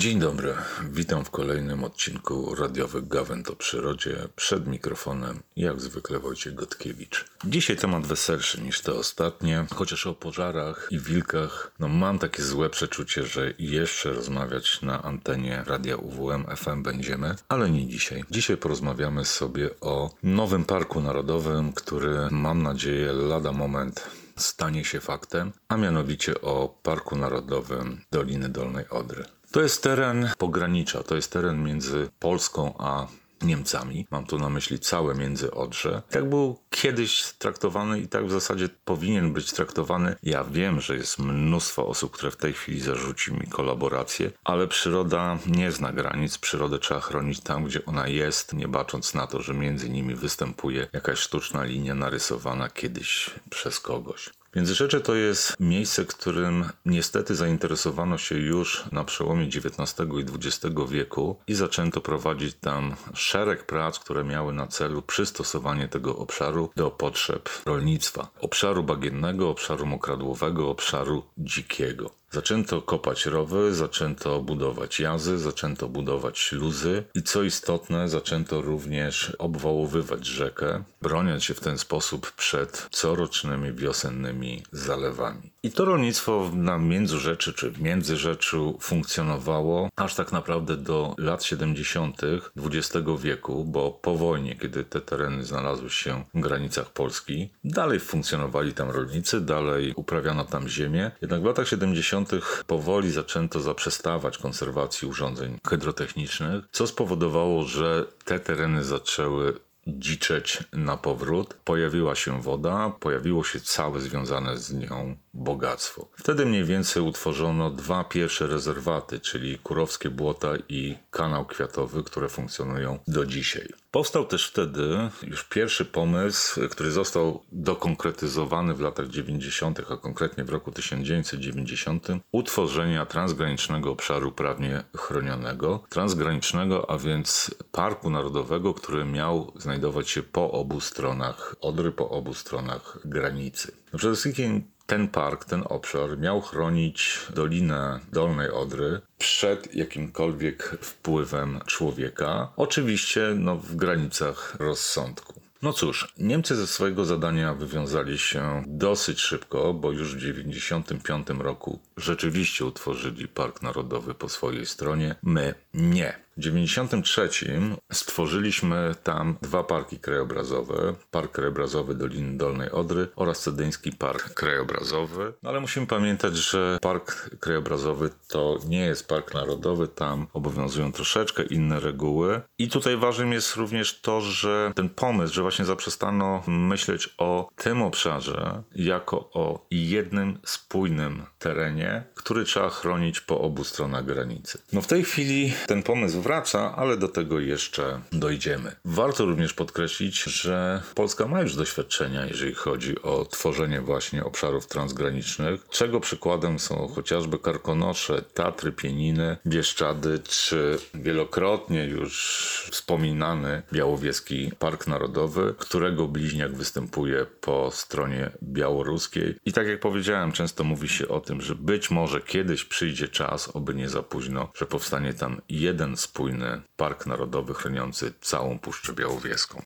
Dzień dobry, witam w kolejnym odcinku radiowych Gawęd o przyrodzie. Przed mikrofonem jak zwykle Wojciech Gotkiewicz. Dzisiaj temat weselszy niż te ostatnie, chociaż o pożarach i wilkach mam takie złe przeczucie, że jeszcze rozmawiać na antenie radia UWM FM będziemy, ale nie dzisiaj. Dzisiaj porozmawiamy sobie o nowym parku narodowym, który mam nadzieję lada moment stanie się faktem, a mianowicie o Parku Narodowym Doliny Dolnej Odry. To jest teren pogranicza, to jest teren między Polską a Niemcami. Mam tu na myśli całe Międzyodrze. Tak był kiedyś traktowany i tak w zasadzie powinien być traktowany. Ja wiem, że jest mnóstwo osób, które w tej chwili zarzuci mi kolaborację, ale przyroda nie zna granic. Przyrodę trzeba chronić tam, gdzie ona jest, nie bacząc na to, że między nimi występuje jakaś sztuczna linia narysowana kiedyś przez kogoś. Międzyrzecze to jest miejsce, którym niestety zainteresowano się już na przełomie XIX i XX wieku i zaczęto prowadzić tam szereg prac, które miały na celu przystosowanie tego obszaru do potrzeb rolnictwa. Obszaru bagiennego, obszaru mokradłowego, obszaru dzikiego. Zaczęto kopać rowy, zaczęto budować jazy, zaczęto budować śluzy i co istotne, zaczęto również obwałowywać rzekę, broniąc się w ten sposób przed corocznymi wiosennymi zalewami. I to rolnictwo na Międzyrzeczy czy w Międzyrzeczu funkcjonowało aż tak naprawdę do lat 70. XX wieku, bo po wojnie, kiedy te tereny znalazły się w granicach Polski, dalej funkcjonowali tam rolnicy, dalej uprawiano tam ziemię, jednak w latach 70. powoli zaczęto zaprzestawać konserwacji urządzeń hydrotechnicznych, co spowodowało, że te tereny zaczęły dziczeć na powrót. Pojawiła się woda, pojawiło się całe związane z nią bogactwo. Wtedy mniej więcej utworzono dwa pierwsze rezerwaty, czyli Kurowskie Błota i Kanał Kwiatowy, które funkcjonują do dzisiaj. Powstał też wtedy już pierwszy pomysł, który został dokonkretyzowany w latach 90., a konkretnie w roku 1990, utworzenia transgranicznego obszaru prawnie chronionego. Transgranicznego, a więc Parku Narodowego, który miał znajdować się po obu stronach Odry, po obu stronach granicy. Przede wszystkim ten park, ten obszar miał chronić Dolinę Dolnej Odry przed jakimkolwiek wpływem człowieka. Oczywiście w granicach rozsądku. No cóż, Niemcy ze swojego zadania wywiązali się dosyć szybko, bo już w 1995 roku rzeczywiście utworzyli Park Narodowy po swojej stronie. My nie. W 1993 stworzyliśmy tam dwa parki krajobrazowe. Park krajobrazowy Doliny Dolnej Odry oraz Cedyński Park Krajobrazowy. Ale musimy pamiętać, że park krajobrazowy to nie jest park narodowy. Tam obowiązują troszeczkę inne reguły. I tutaj ważnym jest również to, że ten pomysł, że właśnie zaprzestano myśleć o tym obszarze jako o jednym spójnym terenie, który trzeba chronić po obu stronach granicy. W tej chwili ten pomysł wraca, ale do tego jeszcze dojdziemy. Warto również podkreślić, że Polska ma już doświadczenia, jeżeli chodzi o tworzenie właśnie obszarów transgranicznych, czego przykładem są chociażby Karkonosze, Tatry, Pieniny, Bieszczady, czy wielokrotnie już wspominany Białowieski Park Narodowy, którego bliźniak występuje po stronie białoruskiej. I tak jak powiedziałem, często mówi się o tym, że być może kiedyś przyjdzie czas, oby nie za późno, że powstanie tam jeden spójny park narodowy chroniący całą Puszczę Białowieską.